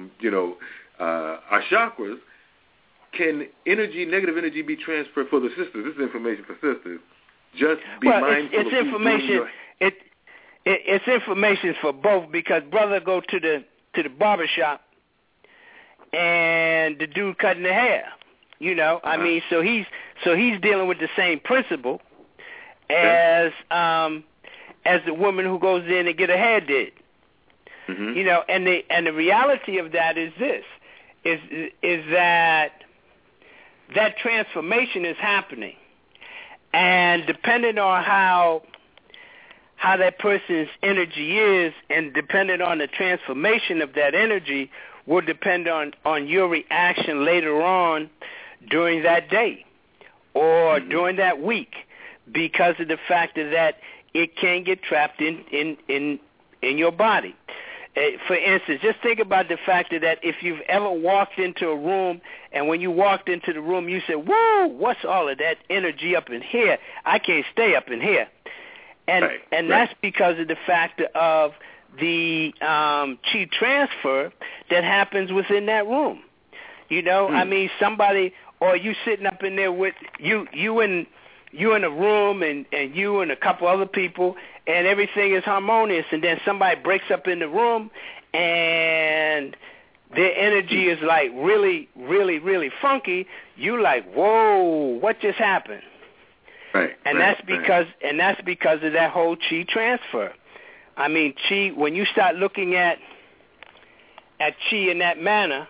our chakras, can negative energy be transferred for the sisters? This is information for sisters. Just be mindful it's of information. It's information for both, because brother go to the barber shop and the dude cutting the hair. I mean, so he's dealing with the same principle as the woman who goes in and get her hair did. Mm-hmm. And the reality of that is this: is that transformation is happening, and depending on how that person's energy is, and depending on the transformation of that energy, will depend on your reaction later on during that day or during that week, because of the fact that it can get trapped in your body. For instance, just think about the fact that if you've ever walked into a room, and when you walked into the room, you said, "Whoa, what's all of that energy up in here? I can't stay up in here." And that's because of the factor of the chi transfer that happens within that room. I mean, somebody, or you sitting up in there with you in a room, and you and a couple other people, and everything is harmonious, and then somebody breaks up in the room, and their energy is like really, really, really funky. You like, whoa, what just happened? Right. And that's because of that whole chi transfer. I mean, chi, when you start looking at chi in that manner,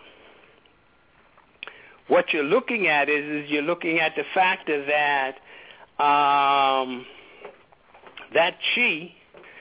what you're looking at is you're looking at the factor that that chi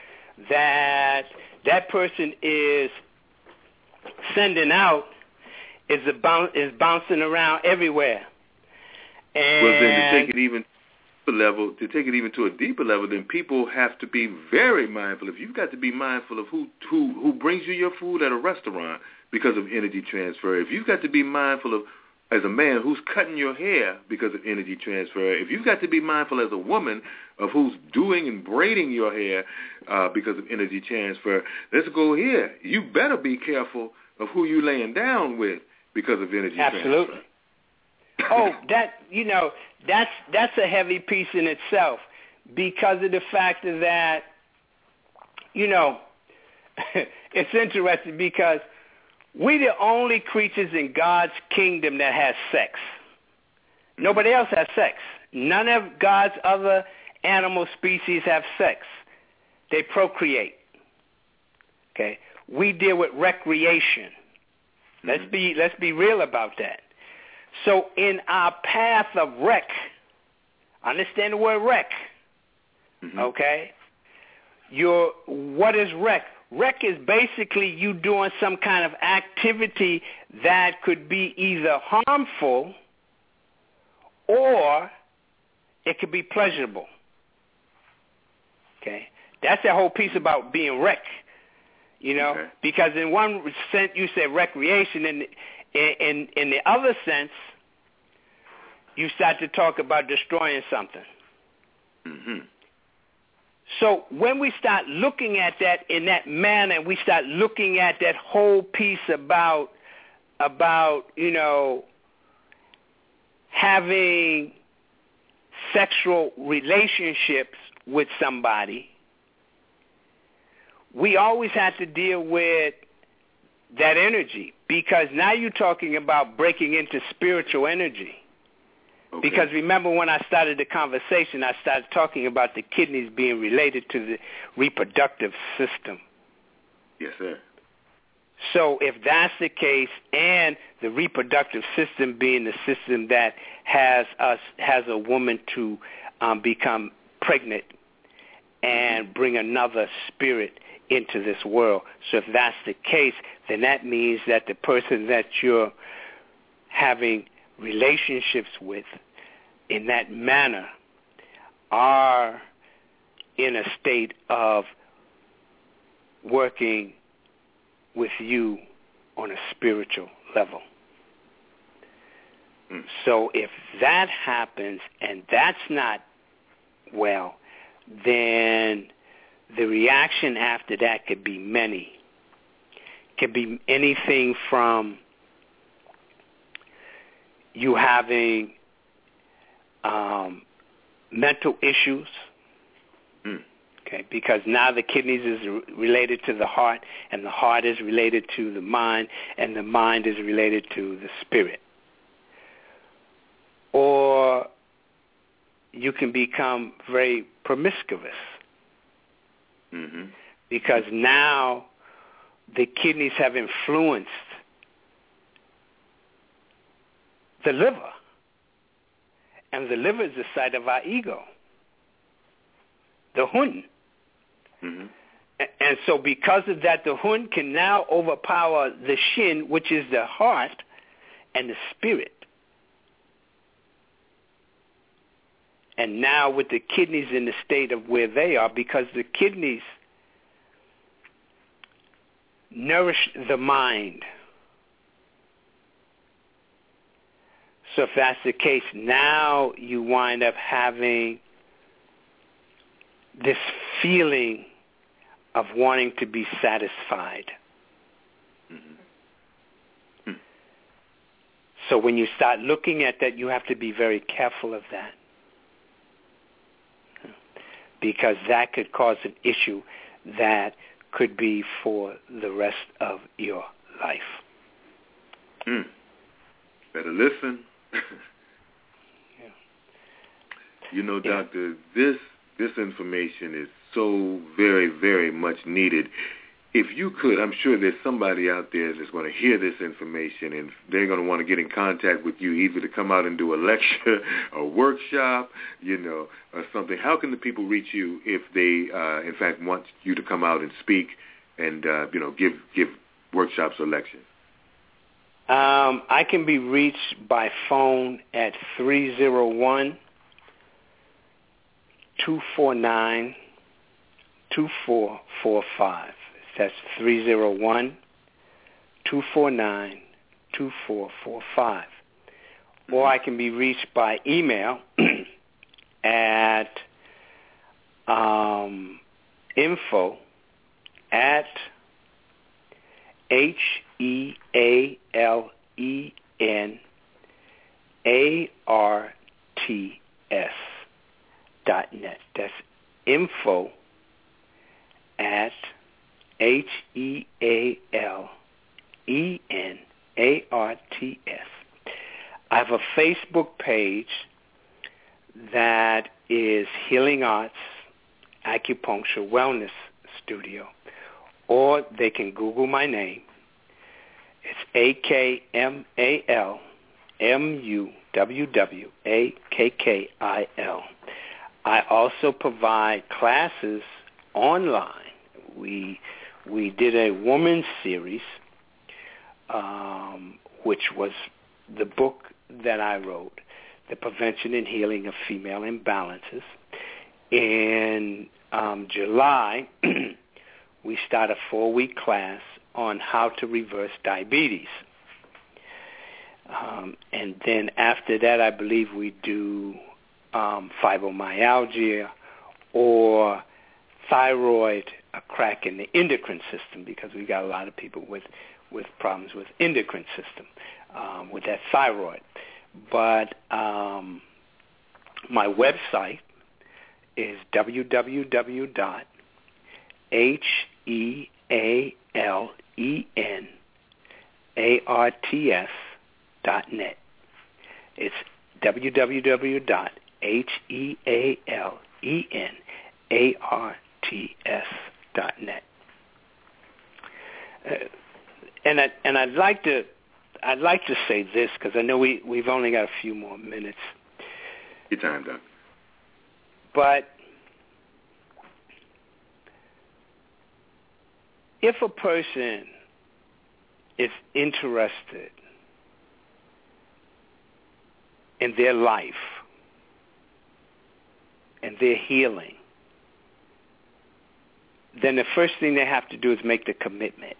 that person is sending out is bouncing around everywhere. And well, then to take it even to a deeper level, then people have to be very mindful. If you've got to be mindful of who brings you your food at a restaurant because of energy transfer, if you've got to be mindful of, as a man, who's cutting your hair because of energy transfer, if you've got to be mindful as a woman of who's doing and braiding your hair because of energy transfer, let's go here. You better be careful of who you laying down with because of energy Absolutely. transfer. Oh, that's a heavy piece in itself, because of the fact that, it's interesting because we're the only creatures in God's kingdom that has sex. Nobody else has sex. None of God's other animal species have sex. They procreate. Okay? We deal with recreation. Let's be real about that. So in our path of rec, understand the word rec, okay? What is rec? Rec is basically you doing some kind of activity that could be either harmful or it could be pleasurable. Okay? That's the whole piece about being rec, because in one sense you say recreation, and in the other sense you start to talk about destroying something. Mm-hmm. So when we start looking at that in that manner, we start looking at that whole piece about having sexual relationships with somebody, we always have to deal with that energy, because now you're talking about breaking into spiritual energy. Okay. Because remember when I started the conversation, I started talking about the kidneys being related to the reproductive system. Yes, sir. So if that's the case, and the reproductive system being the system that has a woman to become pregnant and bring another spirit into this world. So if that's the case, then that means that the person that you're having relationships with in that manner are in a state of working with you on a spiritual level. So if that happens and that's not well, then the reaction after that could be many. Could be anything from you having mental issues, okay, because now the kidneys is related to the heart, and the heart is related to the mind, and the mind is related to the spirit. Or you can become very promiscuous, because now the kidneys have influenced the liver. And the liver is the site of our ego, the hun. And so because of that, the hun can now overpower the shin, which is the heart, and the spirit. And now with the kidneys in the state of where they are, because the kidneys nourish the mind. So if that's the case, now you wind up having this feeling of wanting to be satisfied. So when you start looking at that, you have to be very careful of that, because that could cause an issue that could be for the rest of your life. Better listen. You know, Doctor, this information is so very, very much needed. If you could, I'm sure there's somebody out there that's going to hear this information, and they're going to want to get in contact with you, either to come out and do a lecture, a workshop, or something. How can the people reach you if they, in fact, want you to come out and speak and, give workshops or lectures? I can be reached by phone at 301-249-2445. That's 301-249-2445. Or I can be reached by email at HEALINGARTS.net. That's HEALINGARTS. I have a Facebook page that is Healing Arts Acupuncture Wellness Studio, or they can Google my name. It's AKMALMUWWAKKIL. I also provide classes online. We did a woman's series, which was the book that I wrote, The Prevention and Healing of Female Imbalances. In July, we start a 4-week class on how to reverse diabetes. And then after that, I believe we do fibromyalgia or thyroid, a crack in the endocrine system, because we got a lot of people with problems with endocrine system, with that thyroid. But my website is www.healenarts.net. It's www.healenarts.net. And I'd like to say this, because I know we've only got a few more minutes. Your time, Doc. But if a person is interested in their life and their healing, then the first thing they have to do is make the commitment,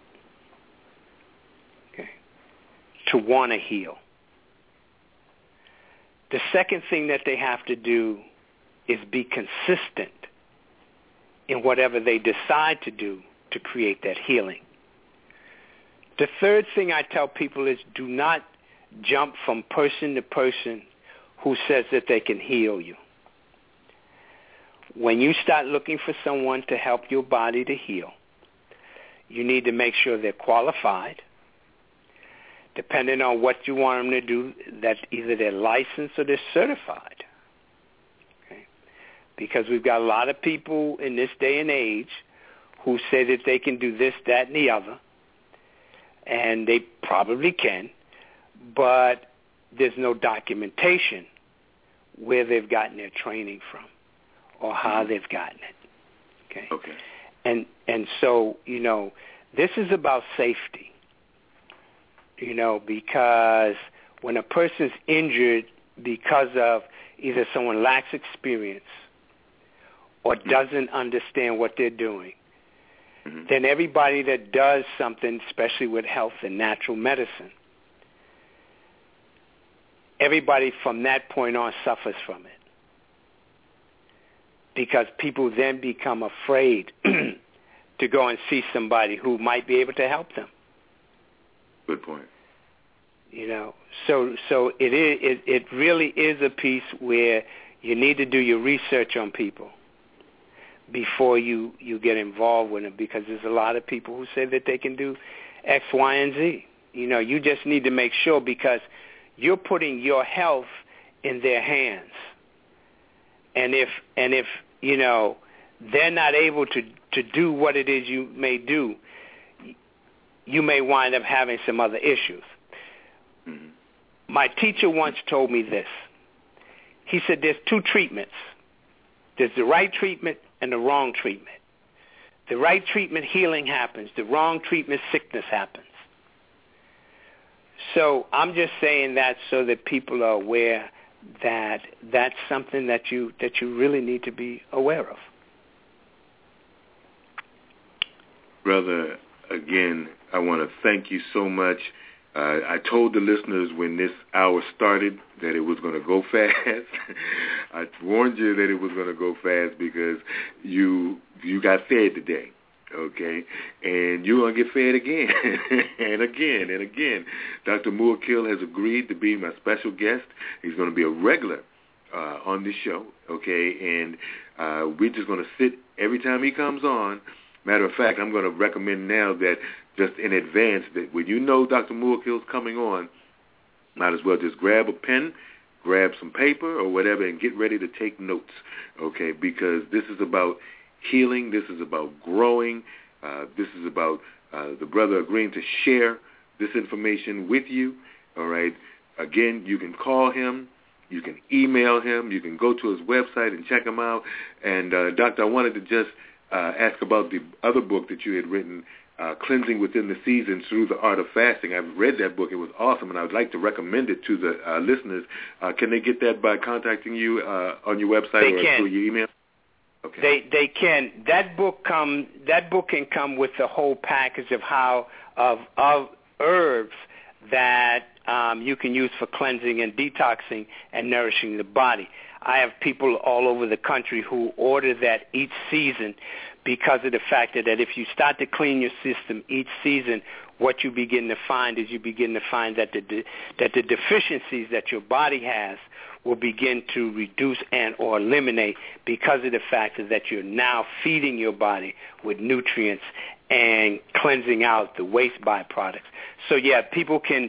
okay, to want to heal. The second thing that they have to do is be consistent in whatever they decide to do to create that healing. The third thing I tell people is do not jump from person to person who says that they can heal you. When you start looking for someone to help your body to heal, you need to make sure they're qualified. Depending on what you want them to do, that either they're licensed or they're certified. Okay? Because we've got a lot of people in this day and age who say that they can do this, that, and the other, and they probably can, but there's no documentation where they've gotten their training from or how they've gotten it. Okay. And so, this is about safety. Because when a person's injured because of either someone lacks experience or doesn't understand what they're doing, then everybody that does something, especially with health and natural medicine, everybody from that point on suffers from it. Because people then become afraid to go and see somebody who might be able to help them. Good point. So it really is a piece where you need to do your research on people before you get involved with them, because there's a lot of people who say that they can do X, Y, and Z. You just need to make sure, because you're putting your health in their hands. And if they're not able to do what it is you may do, you may wind up having some other issues. My teacher once told me this. He said there's two treatments. There's the right treatment and the wrong treatment. The right treatment, healing happens. The wrong treatment, sickness happens. So I'm just saying that so that people are aware that that's something that you really need to be aware of. Brother, again, I want to thank you so much. I told the listeners when this hour started that it was going to go fast. I warned you that it was going to go fast because you got fed today, okay? And you're going to get fed again and again and again. Dr. Muakil has agreed to be my special guest. He's going to be a regular on this show, okay? And we're just going to sit every time he comes on. Matter of fact, I'm going to recommend now that just in advance that when you know Dr. Muakil's coming on, might as well just grab a pen, grab some paper or whatever, and get ready to take notes, okay? Because this is about healing. This is about growing. This is about the brother agreeing to share this information with you, all right? Again, you can call him. You can email him. You can go to his website and check him out. And, Doctor, I wanted to just ask about the other book that you had written, Cleansing Within the Seasons Through the Art of Fasting. I've read that book. It was awesome, and I would like to recommend it to the listeners. Can they get that by contacting you on your website or through your email? Okay. They can. That book can come with the whole package of herbs that you can use for cleansing and detoxing and nourishing the body. I have people all over the country who order that each season because of the fact that if you start to clean your system each season, what you begin to find is that the deficiencies that your body has will begin to reduce and or eliminate because of the fact that you're now feeding your body with nutrients and cleansing out the waste byproducts. So yeah, people can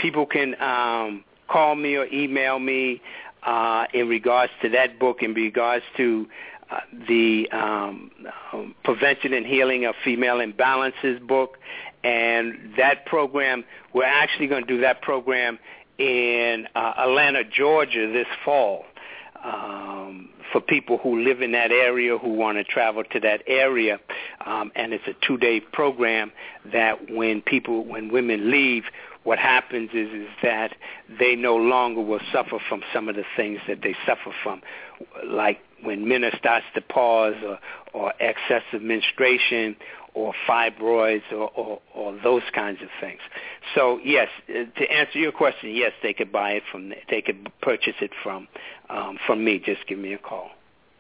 call me or email me in regards to that book, in regards to the Prevention and Healing of Female Imbalances book. And that program, we're actually going to do that program in Atlanta, Georgia this fall for people who live in that area, who want to travel to that area. And it's a 2-day program that when women leave, what happens is that they no longer will suffer from some of the things that they suffer from, like when men starts to pause or excessive menstruation or fibroids or those kinds of things. So yes, to answer your question, yes, they could buy it they could purchase it from me. Just give me a call.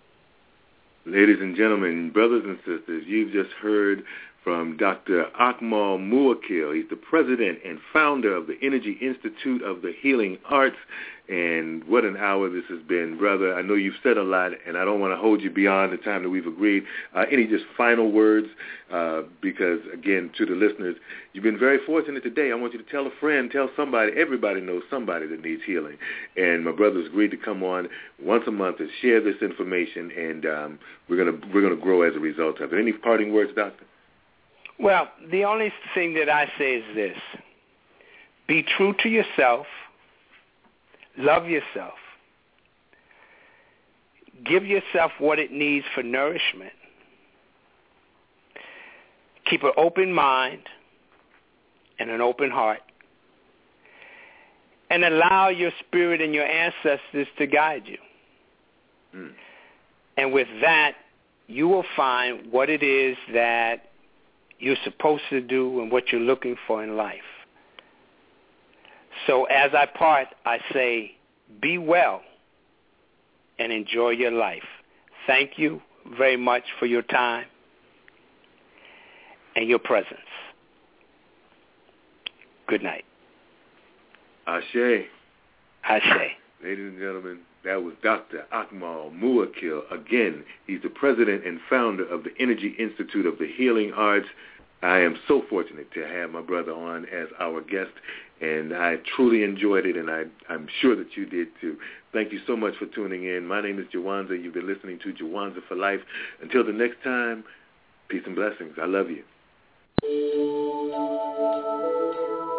Ladies and gentlemen, brothers and sisters, you've just heard from Dr. Akmal Muwakil. He's the president and founder of the Energy Institute of the Healing Arts. And what an hour this has been, brother. I know you've said a lot, and I don't want to hold you beyond the time that we've agreed. Any just final words? Because, again, to the listeners, you've been very fortunate today. I want you to tell a friend, tell somebody. Everybody knows somebody that needs healing. And my brother's agreed to come on once a month and share this information, and we're gonna grow as a result of it. Any parting words, Doctor? Well, the only thing that I say is this. Be true to yourself. Love yourself. Give yourself what it needs for nourishment. Keep an open mind and an open heart. And allow your spirit and your ancestors to guide you. And with that, you will find what it is that you're supposed to do and what you're looking for in life. So as I part, I say, be well and enjoy your life. Thank you very much for your time and your presence. Good night. Ashe. Ashe. Ladies and gentlemen, that was Dr. Akmal Muwakil. Again, he's the president and founder of the Energy Institute of the Healing Arts. I am so fortunate to have my brother on as our guest, and I truly enjoyed it, and I'm sure that you did too. Thank you so much for tuning in. My name is Jawanza. You've been listening to Jawanza for Life. Until the next time, peace and blessings. I love you.